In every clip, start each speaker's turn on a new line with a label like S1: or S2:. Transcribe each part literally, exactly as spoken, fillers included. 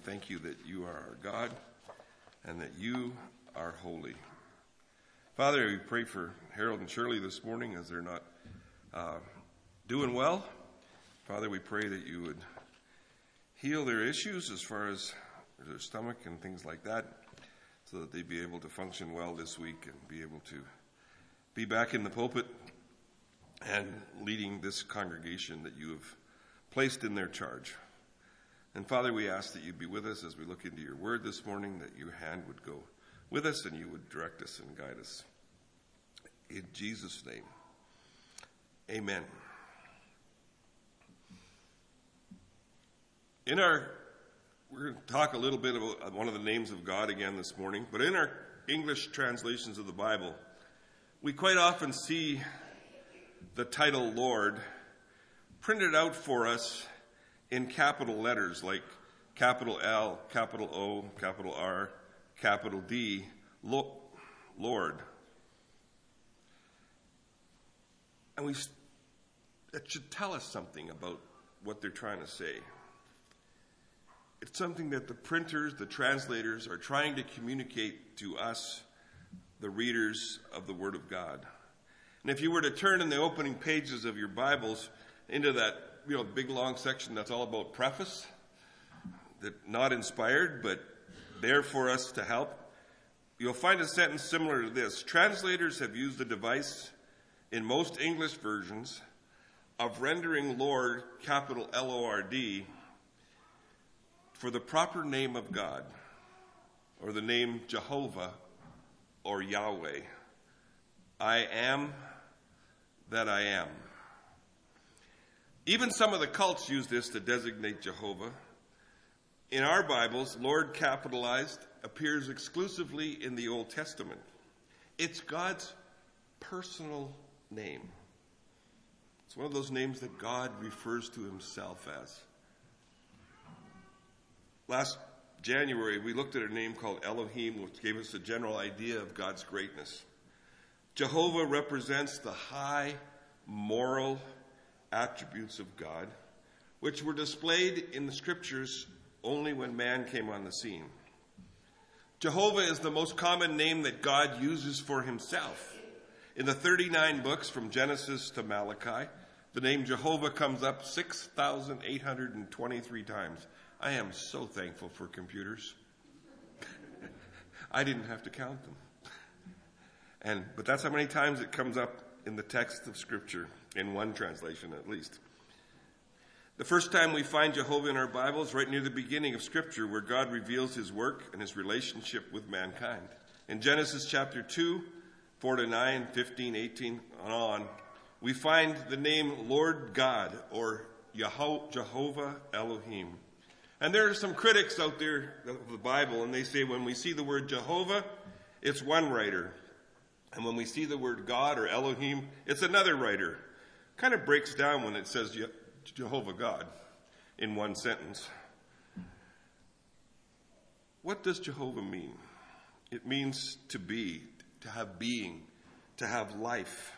S1: thank you that you are our God and that you are holy. Father, we pray for Harold and Shirley this morning as they're not uh, doing well. Father, we pray that you would heal their issues as far as their stomach and things like that, so that they'd be able to function well this week and be able to be back in the pulpit and leading this congregation that you have placed in their charge. And Father, we ask that you'd be with us as we look into your word this morning, that your hand would go with us and you would direct us and guide us. In Jesus' name, amen. In our, we're going to talk a little bit about one of the names of God again this morning, but in our English translations of the Bible, we quite often see the title Lord printed out for us in capital letters like capital L, capital O, capital R, capital D, Lo- Lord. And we, it should tell us something about what they're trying to say. It's something that the printers, the translators are trying to communicate to us, the readers of the Word of God. And if you were to turn in the opening pages of your Bibles into that, you know, big long section that's all about preface, that not inspired, but there for us to help, you'll find a sentence similar to this. Translators have used the device in most English versions of rendering Lord, capital L O R D, for the proper name of God, or the name Jehovah, or Yahweh. I am that I am. Even some of the cults use this to designate Jehovah. In our Bibles, Lord capitalized appears exclusively in the Old Testament. It's God's personal name. It's one of those names that God refers to himself as. Last January, we looked at a name called Elohim, which gave us a general idea of God's greatness. Jehovah represents the high moral attributes of God, which were displayed in the scriptures only when man came on the scene. Jehovah is the most common name that God uses for himself. In the thirty-nine books from Genesis to Malachi, the name Jehovah comes up six thousand eight hundred twenty-three times. I am so thankful for computers. I didn't have to count them. And but that's how many times it comes up in the text of Scripture, in one translation at least. The first time we find Jehovah in our Bible is right near the beginning of Scripture, where God reveals his work and his relationship with mankind. In Genesis chapter two, four to nine, fifteen, eighteen, and on, we find the name Lord God, or Yeho- Jehovah Elohim. And there are some critics out there of the Bible, and they say when we see the word Jehovah, it's one writer. And when we see the word God or Elohim, it's another writer. Kind of breaks down when it says Je- Jehovah God in one sentence. What does Jehovah mean? It means to be, to have being, to have life.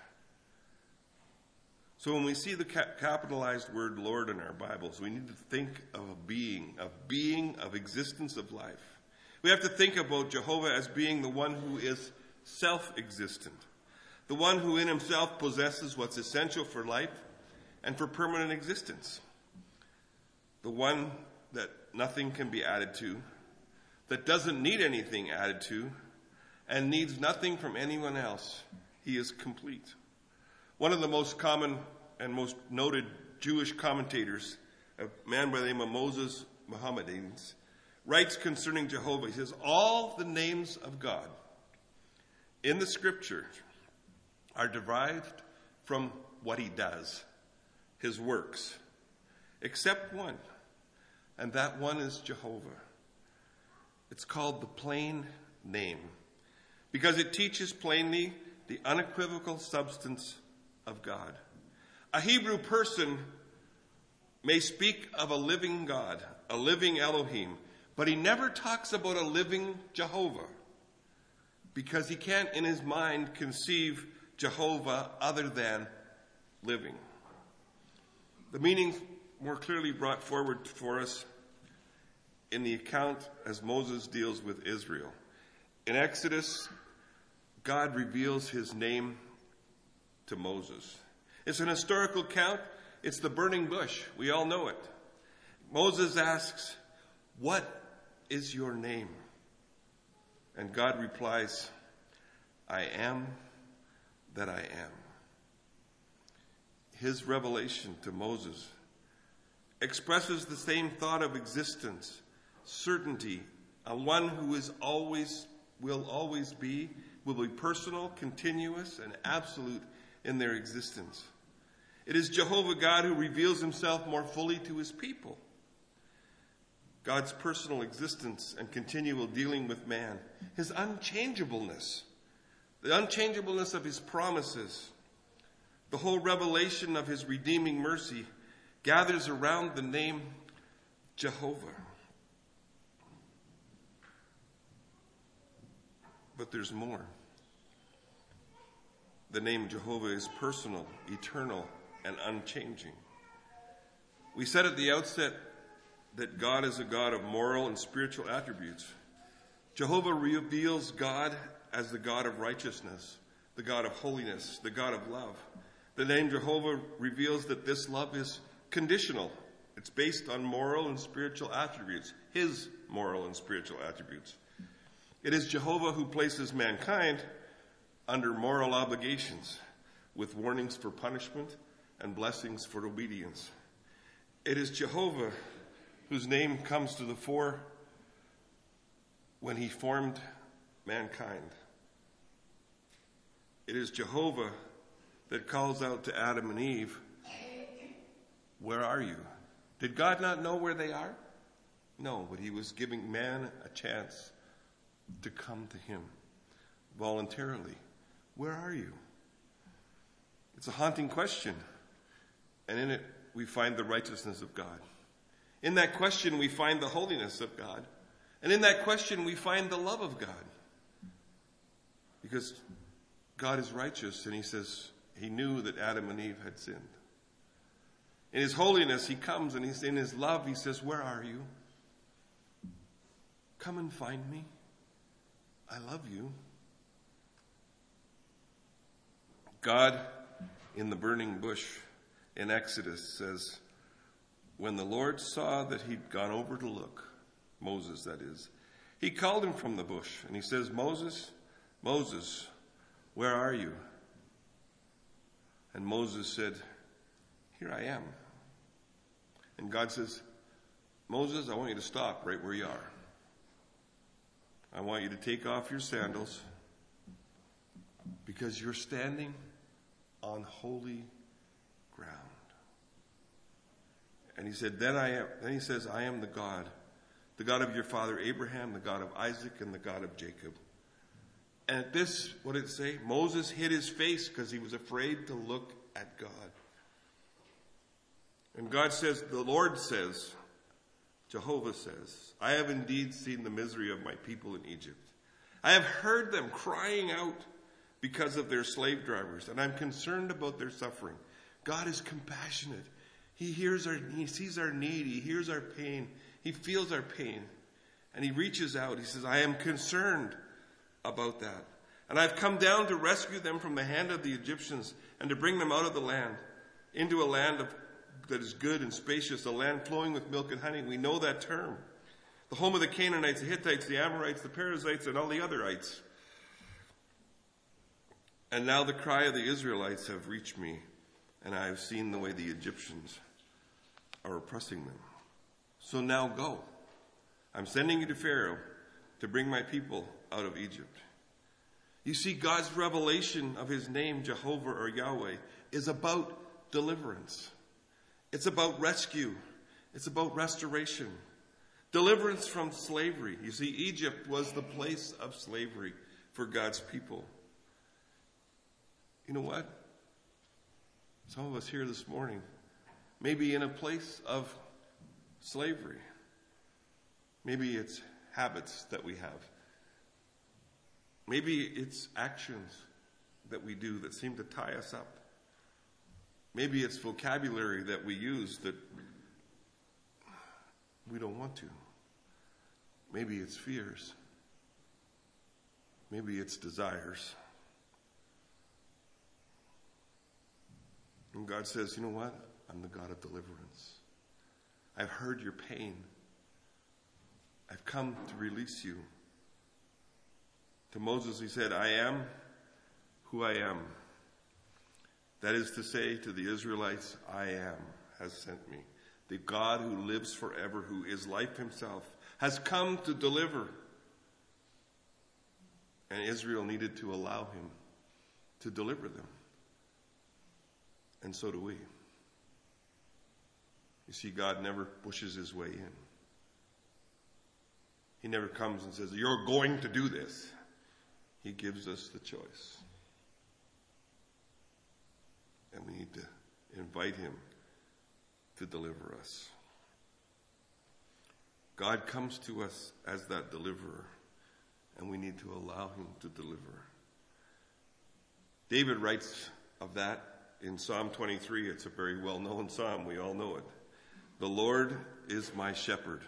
S1: So when we see the ca- capitalized word Lord in our Bibles, we need to think of a being, of being, of existence, of life. We have to think about Jehovah as being the one who is self-existent, the one who in himself possesses what's essential for life and for permanent existence, the one that nothing can be added to, that doesn't need anything added to, and needs nothing from anyone else. He is complete. One of the most common and most noted Jewish commentators, a man by the name of Moses Mohammedans, writes concerning Jehovah. He says, all the names of God in the scripture are derived from what he does, his works, except one, and that one is Jehovah. It's called the plain name because it teaches plainly the unequivocal substance of God. A Hebrew person may speak of a living God, a living Elohim, but he never talks about a living Jehovah, because he can't in his mind conceive Jehovah other than living. The meaning more clearly brought forward for us in the account as Moses deals with Israel. In Exodus, God reveals his name to Moses. It's an historical account. It's the burning bush. We all know it. Moses asks, "What is your name?" And God replies, "I am that I am." His revelation to Moses expresses the same thought of existence, certainty, a one who is always, will always be, will be personal, continuous, and absolute in their existence. It is Jehovah God who reveals himself more fully to his people. God's personal existence and continual dealing with man, his unchangeableness, the unchangeableness of his promises, the whole revelation of his redeeming mercy gathers around the name Jehovah. But there's more. The name Jehovah is personal, eternal, and unchanging. We said at the outset that God is a God of moral and spiritual attributes. Jehovah reveals God as the God of righteousness, the God of holiness, the God of love. The name Jehovah reveals that this love is conditional. It's based on moral and spiritual attributes, his moral and spiritual attributes. It is Jehovah who places mankind under moral obligations with warnings for punishment and blessings for obedience. It is Jehovah whose name comes to the fore when he formed mankind. It is Jehovah that calls out to Adam and Eve, "Where are you?" Did God not know where they are? No, but he was giving man a chance to come to him voluntarily. Where are you? It's a haunting question, and in it we find the righteousness of God. In that question we find the holiness of God, and in that question we find the love of God. Because God is righteous, and he says he knew that Adam and Eve had sinned. In his holiness he comes, and he's in his love he says, "Where are you? Come and find me. I love you." God in the burning bush in Exodus says, when the Lord saw that he'd gone over to look, Moses that is, he called him from the bush and he says, "Moses, Moses, where are you?" And Moses said, "Here I am." And God says, "Moses, I want you to stop right where you are. I want you to take off your sandals because you're standing on holy ground." And he said, then I am, then he says, "I am the God, the God of your father Abraham, the God of Isaac, and the God of Jacob." And at this, what did it say? Moses hid his face because he was afraid to look at God. And God says, the Lord says, Jehovah says, "I have indeed seen the misery of my people in Egypt. I have heard them crying out because of their slave drivers, and I'm concerned about their suffering." God is compassionate. He hears our, he sees our need. He hears our pain. He feels our pain. And he reaches out. He says, "I am concerned about that. And I've come down to rescue them from the hand of the Egyptians and to bring them out of the land into a land of, that is good and spacious, a land flowing with milk and honey." We know that term. The home of the Canaanites, the Hittites, the Amorites, the Perizzites, and all the other ites. "And now the cry of the Israelites have reached me, and I have seen the way the Egyptians are oppressing them. So now go. I'm sending you to Pharaoh to bring my people out of Egypt." You see, God's revelation of his name, Jehovah or Yahweh, is about deliverance. It's about rescue. It's about restoration. Deliverance from slavery. You see, Egypt was the place of slavery for God's people. You know what? Some of us here this morning may be in a place of slavery. Maybe it's habits that we have. Maybe it's actions that we do that seem to tie us up. Maybe it's vocabulary that we use that we don't want to. Maybe it's fears. Maybe it's desires. And God says, you know what? I'm the God of deliverance. I've heard your pain. I've come to release you. To Moses he said, I am who I am. That is to say to the Israelites, I am has sent me. The God who lives forever, who is life himself, has come to deliver. And Israel needed to allow him to deliver them. And so do we. You see, God never pushes his way in. He never comes and says, you're going to do this. He gives us the choice. And we need to invite him to deliver us. God comes to us as that deliverer, and we need to allow him to deliver. David writes of that in Psalm twenty-three. It's a very well-known psalm. We all know it. The Lord is my shepherd.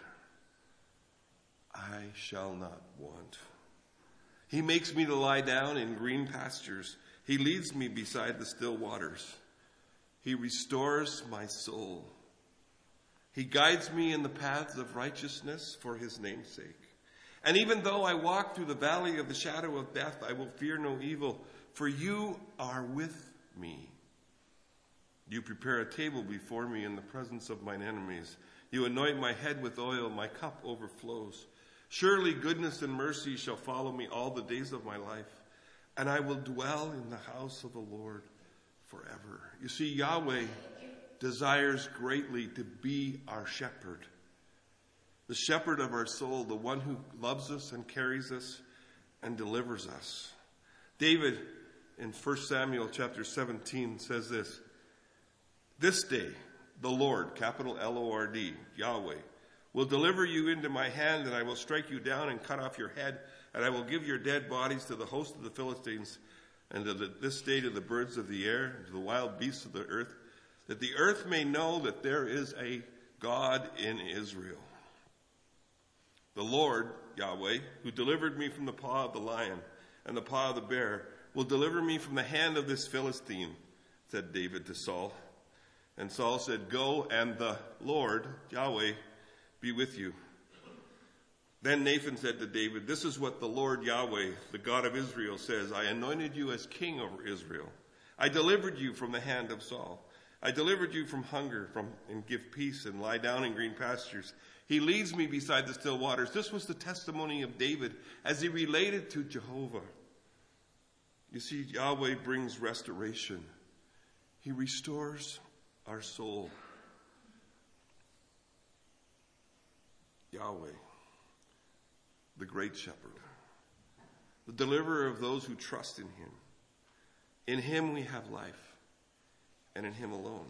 S1: I shall not want. He makes me to lie down in green pastures. He leads me beside the still waters. He restores my soul. He guides me in the paths of righteousness for his name's sake. And even though I walk through the valley of the shadow of death, I will fear no evil, for you are with me. You prepare a table before me in the presence of mine enemies. You anoint my head with oil, my cup overflows. Surely goodness and mercy shall follow me all the days of my life, and I will dwell in the house of the Lord forever. You see, Yahweh desires greatly to be our shepherd, the shepherd of our soul, the one who loves us and carries us and delivers us. David in First Samuel chapter seventeen says this, this day the Lord, capital L O R D, Yahweh, will deliver you into my hand, and I will strike you down and cut off your head, and I will give your dead bodies to the host of the Philistines, and to the, this day to the birds of the air, and to the wild beasts of the earth, that the earth may know that there is a God in Israel. The Lord, Yahweh, who delivered me from the paw of the lion and the paw of the bear, will deliver me from the hand of this Philistine, said David to Saul. And Saul said, go, and the Lord, Yahweh, be with you. Then Nathan said to David, this is what the Lord Yahweh, the God of Israel, says. I anointed you as king over Israel. I delivered you from the hand of Saul. I delivered you from hunger from and give peace and lie down in green pastures. He leads me beside the still waters. This was the testimony of David as he related to Jehovah. You see, Yahweh brings restoration. He restores our soul. Yahweh, the great shepherd, the deliverer of those who trust in him. In him we have life, and in him alone.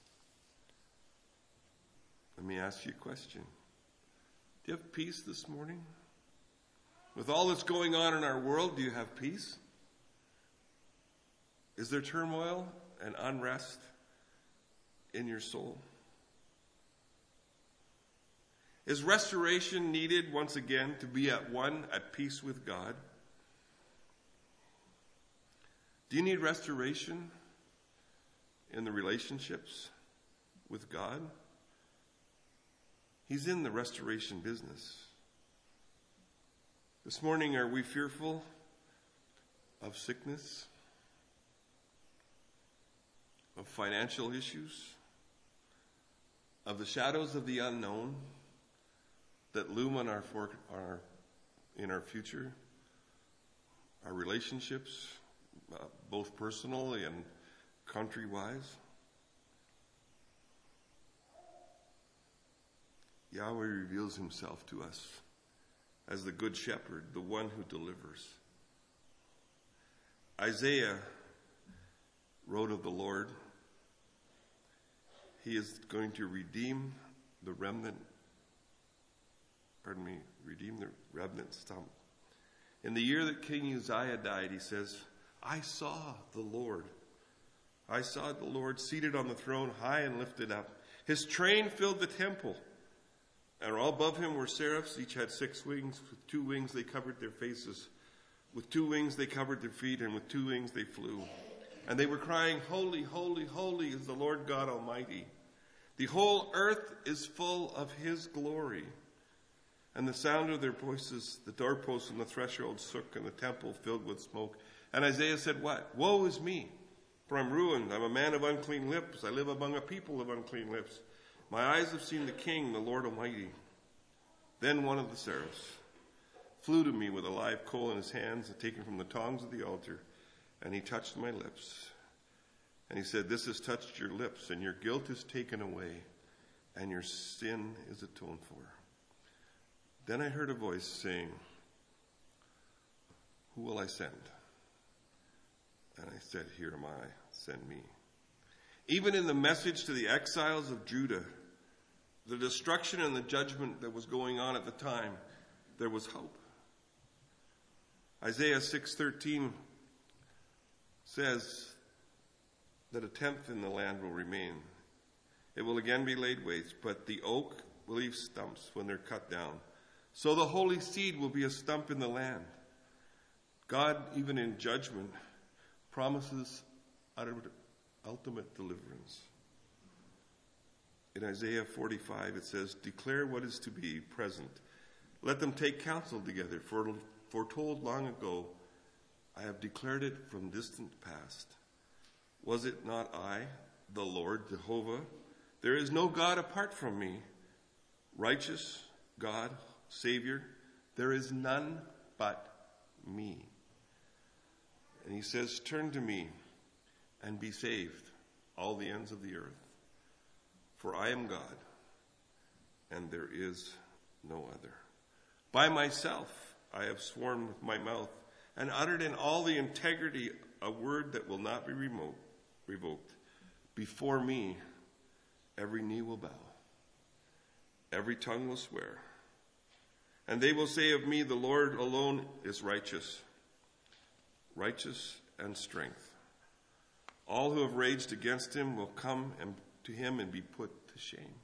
S1: Let me ask you a question. Do you have peace this morning? With all that's going on in our world, do you have peace? Is there turmoil and unrest in your soul? Is restoration needed once again to be at one, at peace with God? Do you need restoration in the relationships with God? He's in the restoration business. This morning, are we fearful of sickness? Of financial issues? Of the shadows of the unknown that loom on our, for, our in our future, our relationships, uh, both personally and country-wise? Yahweh reveals himself to us as the good shepherd, the one who delivers. Isaiah wrote of the Lord, he is going to redeem the remnant Pardon me, redeem the remnant stump. In the year that King Uzziah died, he says, I saw the Lord. I saw the Lord seated on the throne, high and lifted up. His train filled the temple. And all above him were seraphs. Each had six wings. With two wings they covered their faces. With two wings they covered their feet. And with two wings they flew. And they were crying, Holy, holy, holy is the Lord God Almighty. The whole earth is full of his glory. And the sound of their voices, the doorposts and the threshold shook, and the temple filled with smoke. And Isaiah said, what? Woe is me, for I'm ruined. I'm a man of unclean lips. I live among a people of unclean lips. My eyes have seen the King, the Lord Almighty. Then one of the seraphs flew to me with a live coal in his hands, and taken from the tongs of the altar, and he touched my lips. And he said, this has touched your lips, and your guilt is taken away, and your sin is atoned for. Then I heard a voice saying, who will I send? And I said, here am I, send me. Even in the message to the exiles of Judah, the destruction and the judgment that was going on at the time, there was hope. Isaiah six thirteen says that a tenth in the land will remain. It will again be laid waste, but the oak will leave stumps when they're cut down. So the holy seed will be a stump in the land. God, even in judgment, promises ultimate deliverance. In Isaiah forty-five, it says, declare what is to be present. Let them take counsel together, for foretold long ago, I have declared it from distant past. Was it not I, the Lord, Jehovah? There is no God apart from me. Righteous God, Savior, there is none but me. And he says, turn to me and be saved, all the ends of the earth. For I am God, and there is no other. By myself I have sworn with my mouth, and uttered in all the integrity a word that will not be remote, revoked. Before me every knee will bow, every tongue will swear. And they will say of me, the Lord alone is righteous, righteous and strength. All who have raged against him will come and to him and be put to shame.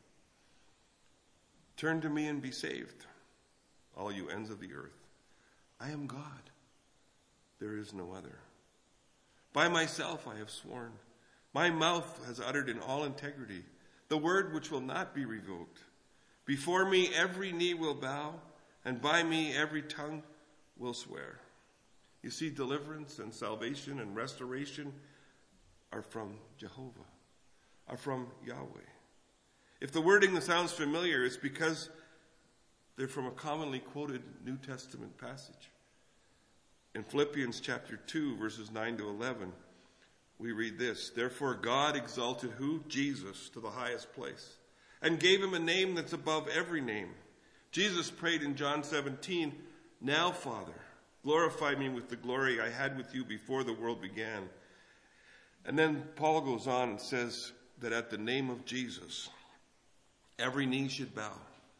S1: Turn to me and be saved, all you ends of the earth. I am God. There is no other. By myself I have sworn. My mouth has uttered in all integrity the word which will not be revoked. Before me every knee will bow, and by me every tongue will swear. You see, deliverance and salvation and restoration are from Jehovah, are from Yahweh. If the wording sounds familiar, it's because they're from a commonly quoted New Testament passage. In Philippians chapter two, verses nine to eleven, we read this, therefore God exalted who? Jesus to the highest place, and gave him a name that's above every name. Jesus prayed in John seventeen, now, Father, glorify me with the glory I had with you before the world began. And then Paul goes on and says that at the name of Jesus, every knee should bow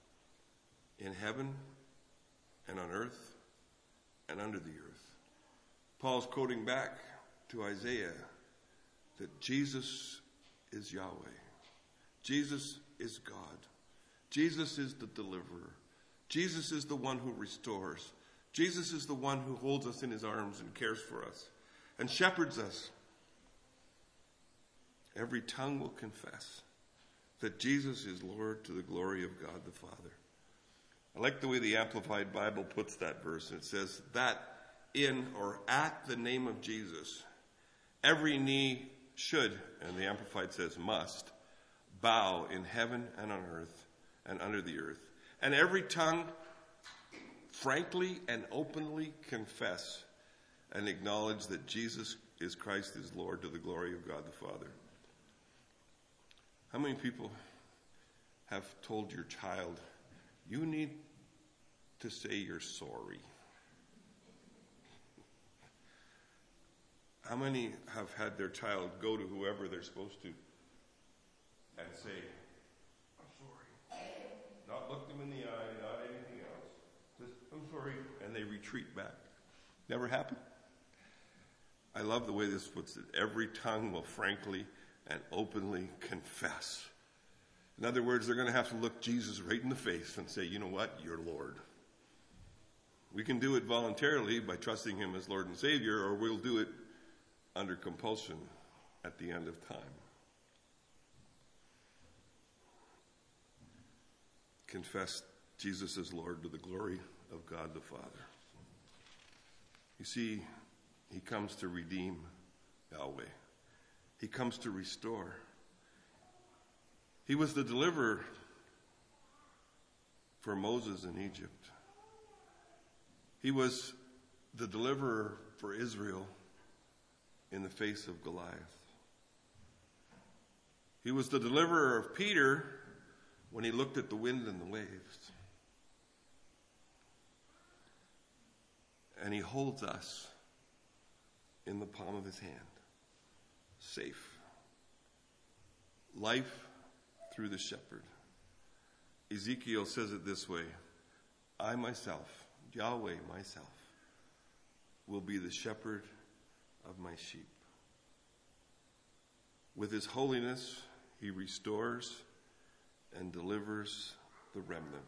S1: in heaven and on earth and under the earth. Paul's quoting back to Isaiah that Jesus is Yahweh. Jesus is God. Jesus is the deliverer. Jesus is the one who restores. Jesus is the one who holds us in his arms and cares for us and shepherds us. Every tongue will confess that Jesus is Lord to the glory of God the Father. I like the way the Amplified Bible puts that verse. It says that in or at the name of Jesus, every knee should, and the Amplified says must, bow in heaven and on earth and under the earth. And every tongue frankly and openly confess and acknowledge that Jesus is Christ is Lord to the glory of God the Father. How many people have told your child, you need to say you're sorry? How many have had their child go to whoever they're supposed to and say, I'm sorry? Not look them in the eye, not anything else. Just, I'm sorry. And they retreat back. Never happened? I love the way this puts it. Every tongue will frankly and openly confess. In other words, they're going to have to look Jesus right in the face and say, you know what? You're Lord. We can do it voluntarily by trusting him as Lord and Savior, or we'll do it under compulsion at the end of time. Confess Jesus as Lord to the glory of God the Father. You see, he comes to redeem Yahweh. He comes to restore. He was the deliverer for Moses in Egypt. He was the deliverer for Israel in the face of Goliath. He was the deliverer of Peter when he looked at the wind and the waves. And he holds us in the palm of his hand, safe. Life through the shepherd. Ezekiel says it this way, I myself, Yahweh myself, will be the shepherd of my sheep. With his holiness, he restores and delivers the remnant,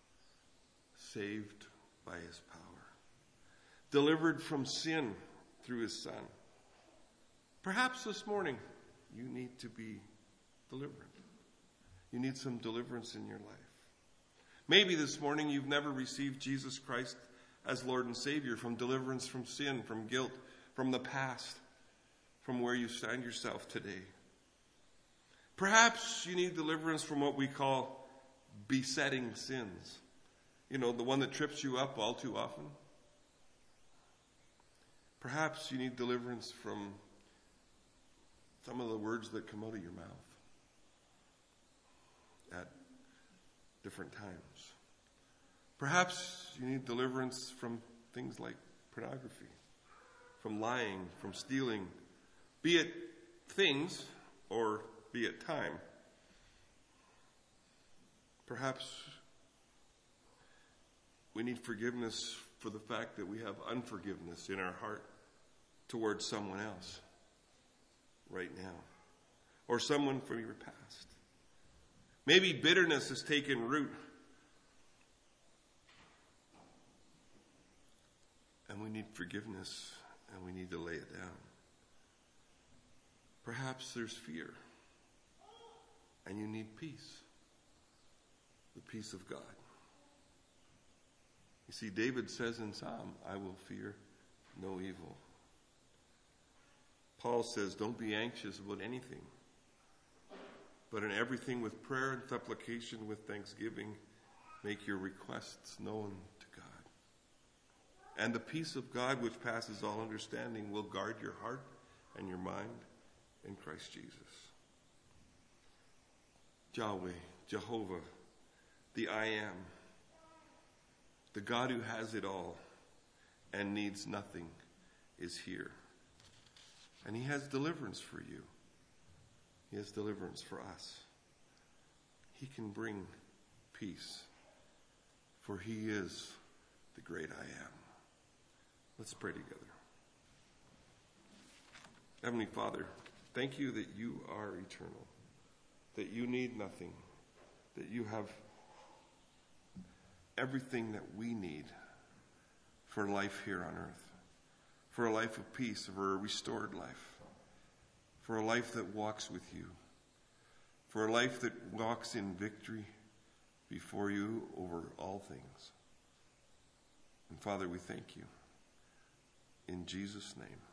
S1: saved by his power, delivered from sin through his Son. Perhaps this morning you need to be delivered. You need some deliverance in your life. Maybe this morning you've never received Jesus Christ as Lord and Savior, from deliverance from sin, from guilt, from the past, from where you find yourself today. Perhaps you need deliverance from what we call besetting sins. You know, the one that trips you up all too often. Perhaps you need deliverance from some of the words that come out of your mouth at different times. Perhaps you need deliverance from things like pornography, from lying, from stealing, be it things or be it time. Perhaps we need forgiveness for the fact that we have unforgiveness in our heart towards someone else right now, or someone from your past. Maybe bitterness has taken root, and we need forgiveness, and we need to lay it down. Perhaps there's fear, and you need peace, the peace of God. You see, David says in Psalm, I will fear no evil. Paul says, don't be anxious about anything, but in everything with prayer and supplication with thanksgiving, make your requests known to God. And the peace of God, which passes all understanding, will guard your heart and your mind in Christ Jesus. Yahweh, Jehovah, the I Am, the God who has it all and needs nothing, is here. And he has deliverance for you. He has deliverance for us. He can bring peace, for he is the great I Am. Let's pray together. Heavenly Father, thank you that you are eternal, that you need nothing, that you have everything that we need for life here on earth, for a life of peace, for a restored life, for a life that walks with you, for a life that walks in victory before you over all things. And Father, we thank you. In Jesus' name.